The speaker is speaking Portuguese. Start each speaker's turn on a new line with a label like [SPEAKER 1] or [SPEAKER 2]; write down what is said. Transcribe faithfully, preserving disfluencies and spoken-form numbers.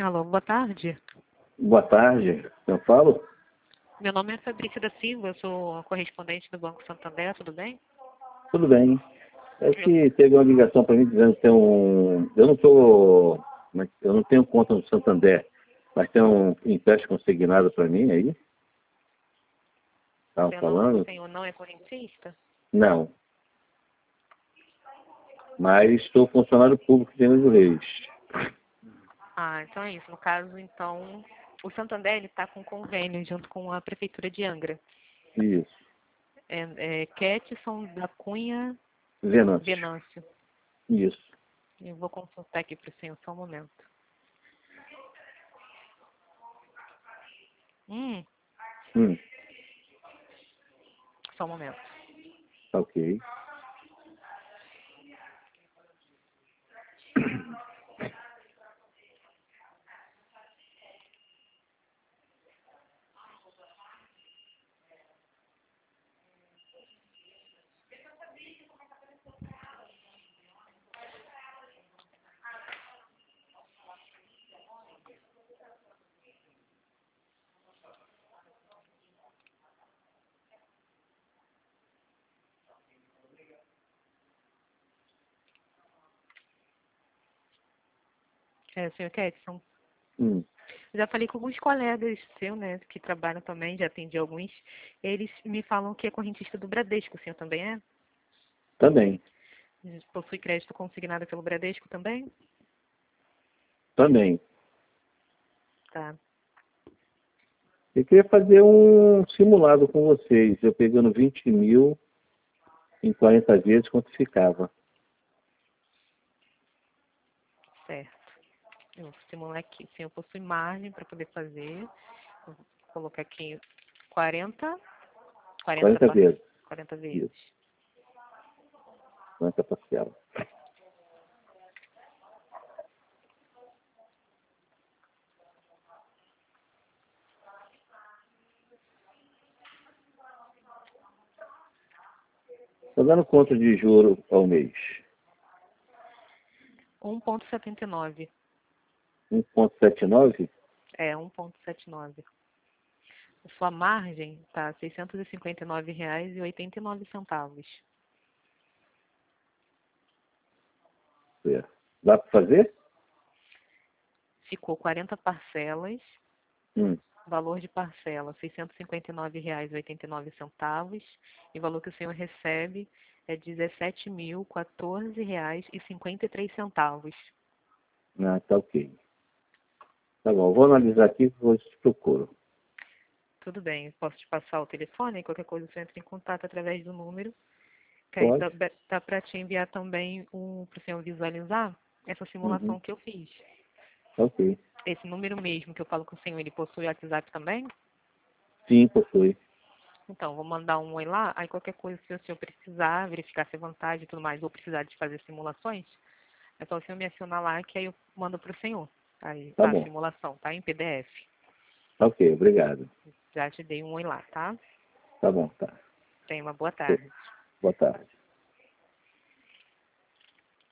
[SPEAKER 1] Alô, boa tarde.
[SPEAKER 2] Boa tarde, eu falo?
[SPEAKER 1] Meu nome é Fabrícia da Silva, eu sou correspondente do Banco Santander, tudo bem?
[SPEAKER 2] Tudo bem. É que teve uma ligação para mim dizendo que tem um... Eu não tô... Eu não tenho conta no Santander, mas tem um empréstimo consignado para mim aí? Estavam
[SPEAKER 1] Você não, o
[SPEAKER 2] falando?
[SPEAKER 1] senhor não é correntista?
[SPEAKER 2] Não. Mas estou funcionário público de Angra dos Reis.
[SPEAKER 1] Ah, então é isso. No caso, então, o Santander está com convênio junto com a Prefeitura de Angra.
[SPEAKER 2] Isso.
[SPEAKER 1] É, é Ketson da Cunha
[SPEAKER 2] Venâncio.
[SPEAKER 1] Venâncio.
[SPEAKER 2] Isso.
[SPEAKER 1] Eu vou consultar aqui para o senhor, só um momento. Hum,
[SPEAKER 2] Hum,
[SPEAKER 1] só um momento.
[SPEAKER 2] tá ok.
[SPEAKER 1] É, senhor Ketson.
[SPEAKER 2] Hum,
[SPEAKER 1] Já falei com alguns colegas seus, né, que trabalham também, já atendi alguns. Eles me falam que é correntista do Bradesco, o senhor também é?
[SPEAKER 2] também.
[SPEAKER 1] Possui crédito consignado pelo Bradesco também?
[SPEAKER 2] Também.
[SPEAKER 1] Tá.
[SPEAKER 2] Eu queria fazer um simulado com vocês. Eu pegando vinte mil em quarenta vezes, quanto ficava?
[SPEAKER 1] Certo. Eu vou simular aqui. Sim, eu possui margem para poder fazer. Eu vou colocar aqui quarenta, quarenta,
[SPEAKER 2] quarenta
[SPEAKER 1] par-
[SPEAKER 2] vezes.
[SPEAKER 1] quarenta vezes.
[SPEAKER 2] Isso. quarenta parcela. Estou dando conta de juro ao mês.
[SPEAKER 1] um vírgula setenta e nove.
[SPEAKER 2] um vírgula setenta e nove?
[SPEAKER 1] É, um vírgula setenta e nove. A sua margem está seiscentos e cinquenta e nove reais e oitenta e nove centavos.
[SPEAKER 2] É. Dá para fazer?
[SPEAKER 1] Ficou quarenta parcelas.
[SPEAKER 2] Hum.
[SPEAKER 1] Valor de parcela, seiscentos e cinquenta e nove reais e oitenta e nove centavos. E o valor que o senhor recebe é dezessete mil e quatorze reais e cinquenta e três centavos.
[SPEAKER 2] Ah, tá ok. Tá bom, vou analisar aqui e vou te procuro.
[SPEAKER 1] Tudo bem, posso te passar o telefone? Qualquer coisa você entra em contato através do número. Que aí
[SPEAKER 2] Pode?
[SPEAKER 1] dá, dá para te enviar também um, para o senhor visualizar essa
[SPEAKER 2] Uhum.
[SPEAKER 1] simulação que eu fiz.
[SPEAKER 2] Tá ok.
[SPEAKER 1] Esse número mesmo que eu falo com o senhor, ele possui WhatsApp também?
[SPEAKER 2] Sim, possui.
[SPEAKER 1] Então, vou mandar um oi lá, aí qualquer coisa, se o senhor precisar, verificar se é vantagem e tudo mais, ou precisar de fazer simulações, é só o senhor me acionar lá, que aí eu mando para o senhor. Aí,
[SPEAKER 2] Tá
[SPEAKER 1] a
[SPEAKER 2] bom.
[SPEAKER 1] simulação, tá? Em P D F.
[SPEAKER 2] Tá ok, obrigado.
[SPEAKER 1] Já te dei um oi lá, tá?
[SPEAKER 2] Tá bom, tá.
[SPEAKER 1] Tenha uma boa tarde.
[SPEAKER 2] Boa tarde.